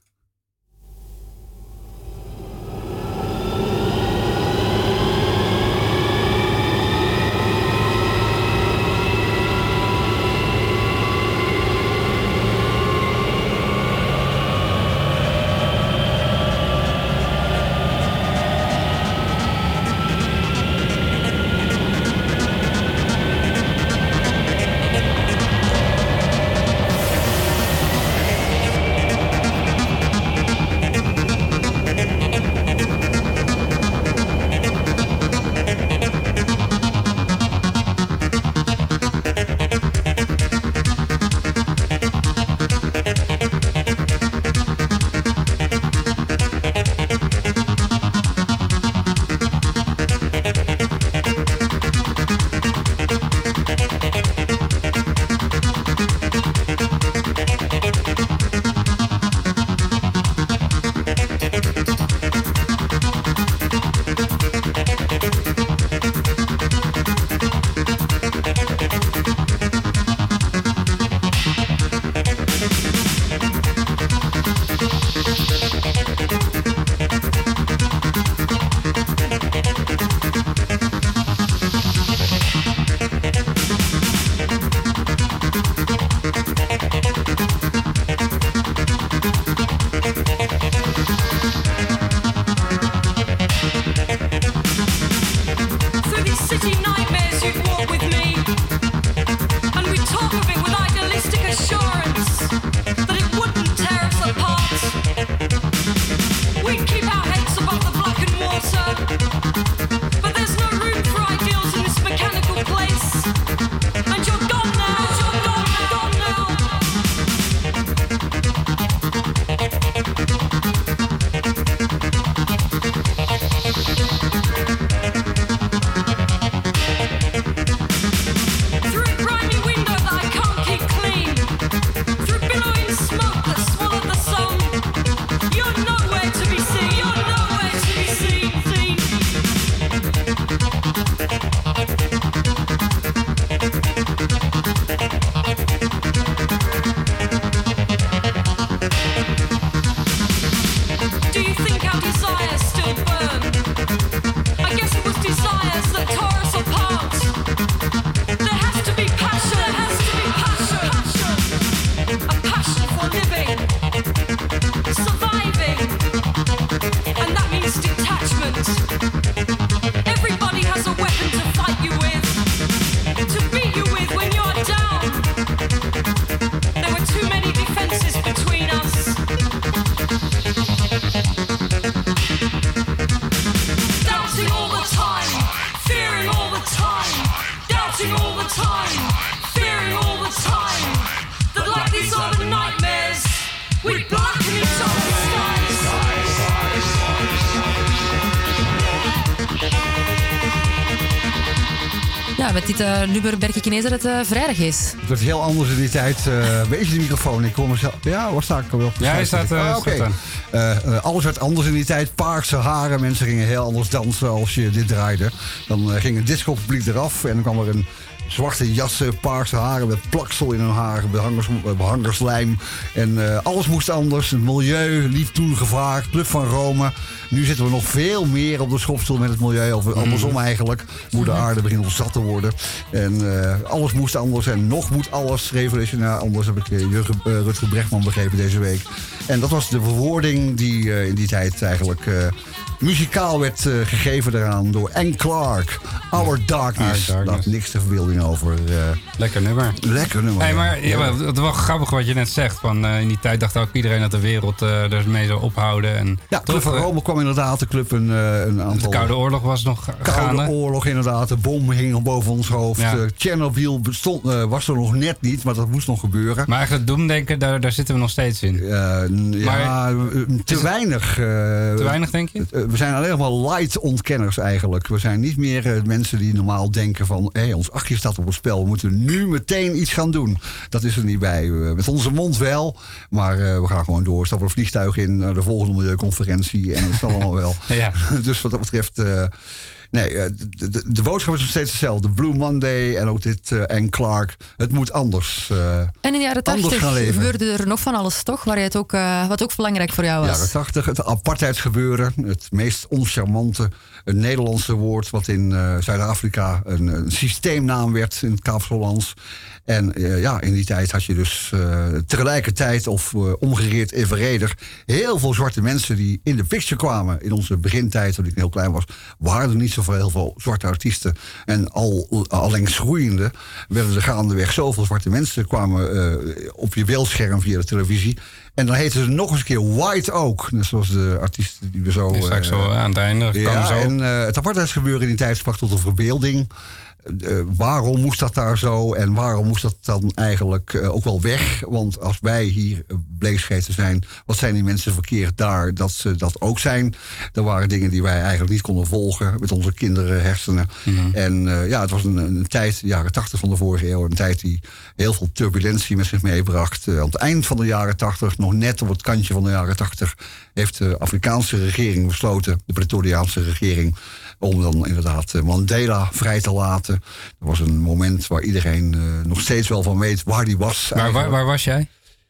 met dit nummer merk ik ineens dat het vrijdag is. Het wordt heel anders in die tijd. Weet je de microfoon? Ik kom mezelf... Ja, waar sta ik alweer op? Ja, hij staat... Oké. Alles werd anders in die tijd. Paarse haren. Mensen gingen heel anders dansen als je dit draaide. Dan ging het discopubliek eraf en dan kwam er een... zwarte jassen, paarse haren met plaksel in hun haar, behangerslijm. En alles moest anders. Het milieu liep toen gevaar. Club van Rome. Nu zitten we nog veel meer op de schopstoel met het milieu. Of andersom eigenlijk. Moeder aarde begint ons zat te worden. En alles moest anders. En nog moet alles revolutionair anders. Heb ik Rutger Bregman begrepen deze week. En dat was de verwoording die in die tijd eigenlijk... muzikaal werd gegeven eraan door Ann Clark. Our Darkness. Daar niks te verbeelding over. Lekker nummer. Lekker nummer. Hey, maar het was wel grappig wat je net zegt. Van, in die tijd dacht ook iedereen dat de wereld ermee zou ophouden. En ja, Club van Rome kwam inderdaad. De club een aantal... De Koude Oorlog was nog gaande. Koude Oorlog inderdaad. De bom hing boven ons hoofd. Ja. Chernobyl was er nog net niet. Maar dat moest nog gebeuren. Maar eigenlijk het doemdenken, daar zitten we nog steeds in. Te weinig. Te weinig, denk je? We zijn alleen nog maar light-ontkenners eigenlijk. We zijn niet meer mensen die normaal denken van... ons achtje staat op het spel, we moeten nu meteen iets gaan doen. Dat is er niet bij. Met onze mond wel, maar we gaan gewoon door. Stappen een vliegtuig in naar de volgende milieuconferentie en dat is allemaal wel. Ja. Dus wat dat betreft... de boodschap is nog steeds hetzelfde. Blue Monday en ook dit Ann Clark. Het moet anders. En in de jaren 80 gebeurde er nog van alles, toch? Wat ook belangrijk voor jou was. Jaren 80, het apartheidsgebeuren. Het meest oncharmante Nederlandse woord... wat in Zuid-Afrika een systeemnaam werd in het Kaapse-Hollands. En in die tijd had je dus tegelijkertijd of omgekeerd evenredig... heel veel zwarte mensen die in de picture kwamen. In onze begintijd, toen ik heel klein was... waren er niet zoveel heel veel zwarte artiesten. En allengs groeiende werden er gaandeweg zoveel zwarte mensen... kwamen op je beeldscherm via de televisie. En dan heten ze nog eens een keer White Oak. Net zoals de artiesten die we zo... Straks zo aan het einde. En het apartheidsgebeuren in die tijd sprak tot een verbeelding... waarom moest dat daar zo en waarom moest dat dan eigenlijk ook wel weg? Want als wij hier bleekscheten zijn, wat zijn die mensen verkeerd daar dat ze dat ook zijn? Er waren dingen die wij eigenlijk niet konden volgen met onze kinderen, hersenen. Mm-hmm. En het was een tijd, de jaren 80 van de vorige eeuw, een tijd die heel veel turbulentie met zich meebracht. Aan het eind van de jaren 80, nog net op het kantje van de jaren 80, heeft de Afrikaanse regering besloten, de Pretoriaanse regering, om dan inderdaad Mandela vrij te laten. Dat was een moment waar iedereen nog steeds wel van weet waar die was. Waar was jij?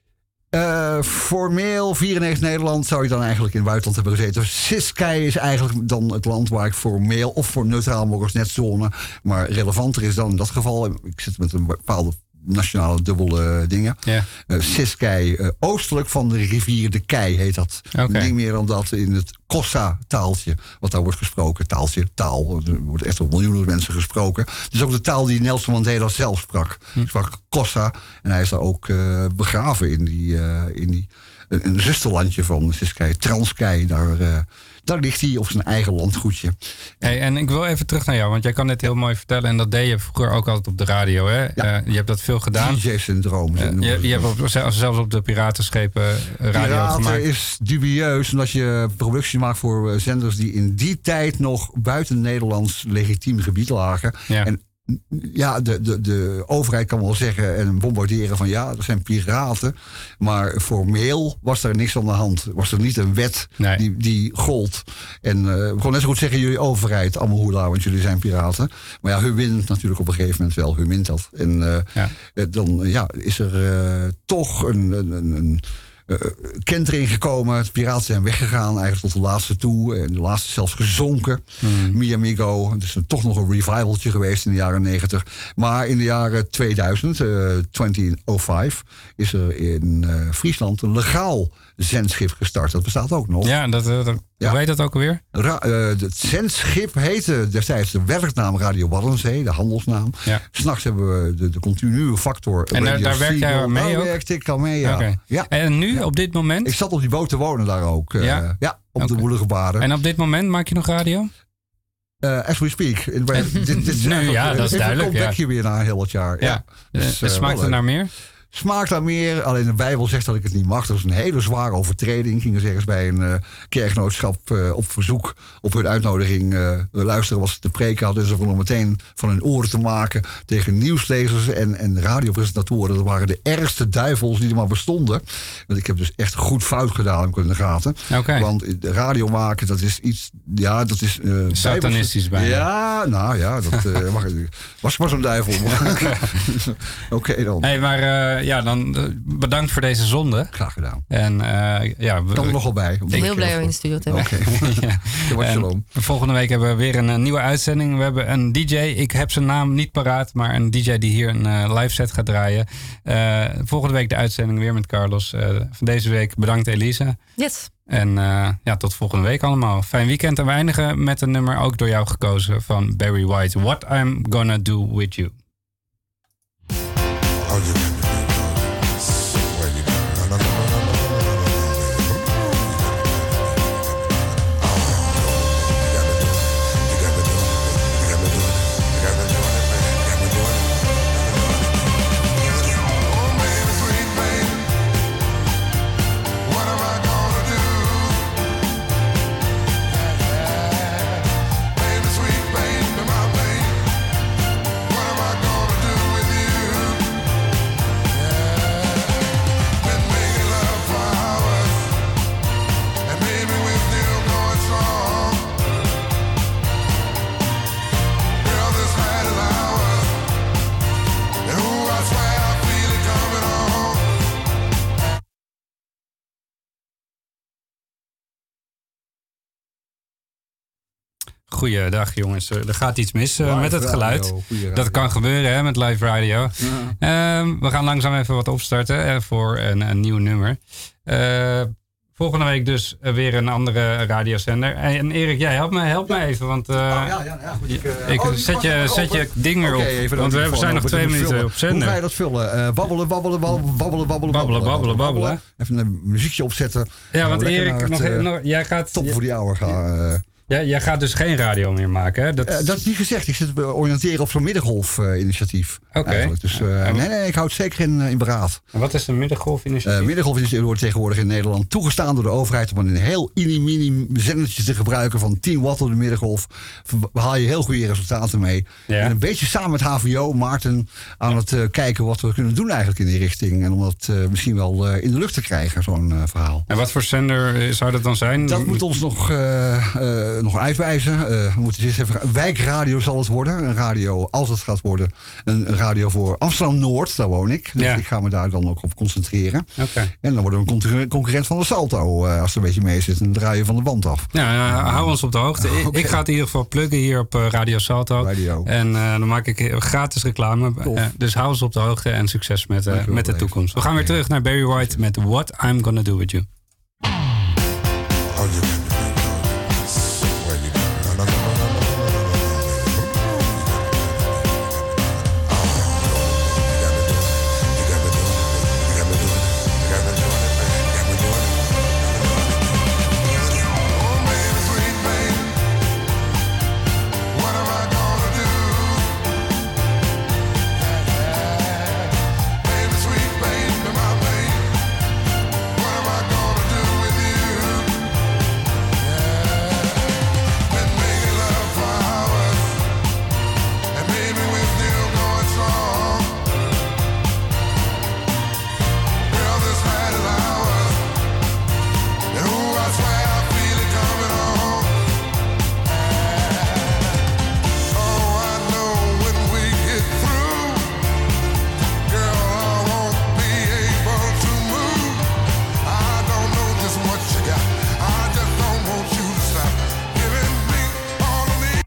Formeel 94 Nederland zou je dan eigenlijk in het buitenland hebben gezeten. Ciskei is eigenlijk dan het land waar ik formeel of voor neutraal Moresnetzone. Maar relevanter is dan in dat geval. Ik zit met een bepaalde nationale dubbele dingen. Yeah. Ciskei, oostelijk van de rivier de Kei heet dat. Okay. Niet meer dan dat in het Xhosa-taaltje, wat daar wordt gesproken. Taal. Er wordt echt op miljoenen mensen gesproken. Dus ook de taal die Nelson Mandela zelf sprak. Hij sprak Xhosa en hij is daar ook begraven in die een zusterlandje van Ciskei, Transkei. Daar ligt hij op zijn eigen landgoedje. Hey, en ik wil even terug naar jou, want jij kan dit heel mooi vertellen. En dat deed je vroeger ook altijd op de radio, hè? Ja. Je hebt dat veel gedaan. DJ-syndroom. Je hebt zelfs op de piratenschepen radio Piraten gemaakt. Is dubieus, omdat je productie maakt voor zenders die in die tijd nog buiten Nederlands legitiem gebied lagen. Ja. En ja, de overheid kan wel zeggen en bombarderen van ja, er zijn piraten. Maar formeel was er niks aan de hand. Was er niet een wet die gold. En we konden net zo goed zeggen, jullie overheid, Amahula, want jullie zijn piraten. Maar ja, hun wint natuurlijk op een gegeven moment wel. Hun wint dat. En dan is er toch een kentering gekomen. De piraten zijn weggegaan eigenlijk tot de laatste toe. En de laatste zelfs gezonken. Mi Amigo. Het is toch nog een revivaltje geweest in de jaren 90. Maar in de jaren 2000, 2005, is er in Friesland een legaal zendschip gestart. Dat bestaat ook nog. Ja, hoe heet dat ook alweer? Het zendschip heette destijds de werknaam Radio Waddenzee, de handelsnaam. Ja. 's Nachts hebben we de continue factor. En daar werk jij mee ook? Werkte ik al mee, ja. Okay. Ja. En nu, op dit moment? Ik zat op die boot te wonen daar ook. Op de woelige baden. En op dit moment maak je nog radio? As we speak. Dit is dat is duidelijk. Ik kom back hier weer na heel het jaar. Ja. Smaakt het naar meer? smaakt naar meer. Alleen de Bijbel zegt dat ik het niet mag. Dat is een hele zware overtreding. Gingen ze ergens bij een kerkgenootschap op verzoek, op hun uitnodiging luisteren wat ze te preken hadden. Ze vonden meteen van hun oren te maken tegen nieuwslezers en radiopresentatoren. Dat waren de ergste duivels die er maar bestonden. Want ik heb dus echt goed fout gedaan, heb ik in de gaten. Okay. Want radio maken, dat is iets... Ja, dat is... satanistisch bijna. Ja, nou ja, dat was maar zo'n duivel. Oké dan. Hey, maar dan bedankt voor deze zonde. Graag gedaan. En kan er nogal bij. Ik ben heel blij om in de studio te hebben. Okay. Volgende week hebben we weer een nieuwe uitzending. We hebben een DJ. Ik heb zijn naam niet paraat, maar een DJ die hier een live set gaat draaien. Volgende week de uitzending weer met Carlos. Van deze week bedankt Elisa. Yes. En tot volgende week allemaal. Fijn weekend. En we eindigen met een nummer ook door jou gekozen van Barry White. What I'm Gonna Do With You. Goeiedag jongens, er gaat iets mis met het geluid. Dat kan gebeuren hè, met live radio. Ja. We gaan langzaam even wat opstarten voor een nieuw nummer. Volgende week dus weer een andere radiozender. En Erik, jij help me even. Want zet je ding weer op. Okay, want we zijn nog 2 minuten op zender. Hoe ga je dat vullen? Babbelen. Even een muziekje opzetten. Ja, want Erik, jij gaat... Top voor die hour gaan... Ja, jij gaat dus geen radio meer maken, hè? Dat is niet gezegd. Ik zit oriënteren op zo'n middengolf-initiatief. Oké. Dus nee, ik houd het zeker in beraad. En wat is een middengolf-initiatief? Middengolf-initiatief wordt tegenwoordig in Nederland toegestaan door de overheid om een heel mini zendertje te gebruiken van 10 watt op de middengolf. Haal je heel goede resultaten mee. Ja. En een beetje samen met HVO, Maarten, aan het kijken wat we kunnen doen eigenlijk in die richting. En om dat misschien wel in de lucht te krijgen, zo'n verhaal. En wat voor zender zou dat dan zijn? Dat moet ons nog uitwijzen. We moeten eens even... Wijkradio zal het worden. Een radio, als het gaat worden, een radio voor Amsterdam-Noord. Daar woon ik. Dus ik ga me daar dan ook op concentreren. Okay. En dan worden we een concurrent van de Salto. Als er een beetje mee zit. En dan draai je van de band af. Ja, hou ons op de hoogte. Okay. Ik ga het in ieder geval pluggen hier op Radio Salto. Radio. En dan maak ik gratis reclame. Dus hou ons op de hoogte en succes met de toekomst. We gaan weer terug naar Barry White met What I'm Gonna Do With You.